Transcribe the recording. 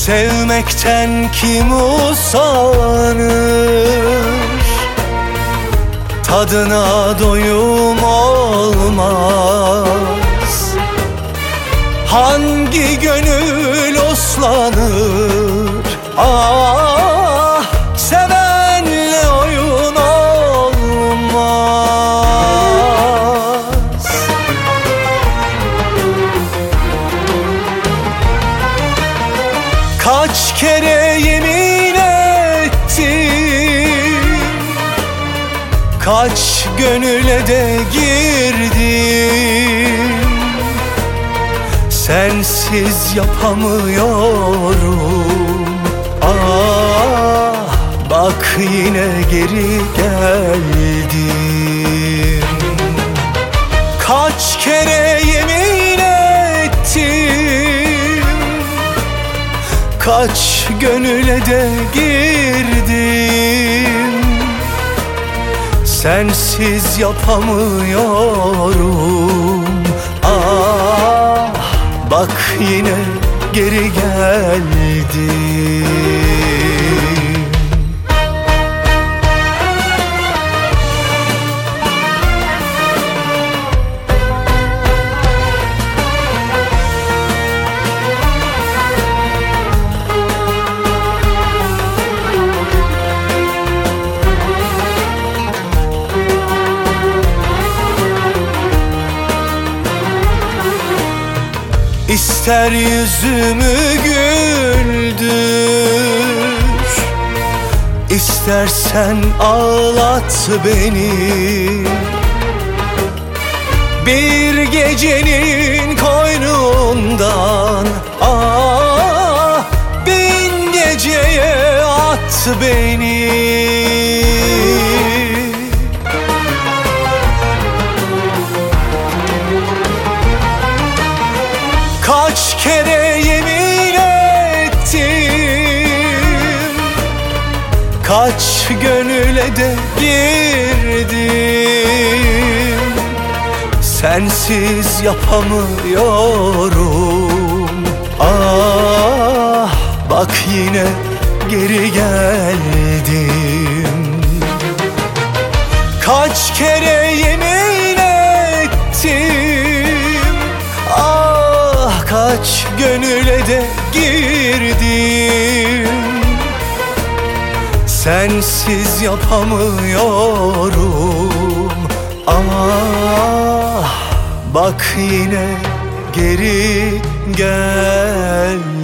Sevmekten kim usanır? Tadına doyum olmaz. Hangi gönül uslanır? Ah, sevenle oyun olmaz. Kaç kere yemin ettim, kaç gönüle de girdim. Sensiz yapamıyorum. Ah, bak yine geri geldim. Kaç kere yemin ettim, kaç gönüle de girdim. Sensiz yapamıyorum. Ah, bak yine geri geldim. İster yüzümü güldür, İstersen ağlat beni. Bir gecenin koynundan ah, bin geceye at beni. Kaç kere yemin ettim, kaç gönüle de girdim. Sensiz yapamıyorum. Ah, bak yine geri geldim. Kaç kere yemin ettim, ah, kaç gönüle de girdim. Sensiz yapamıyorum. Ah, bak yine geri gel.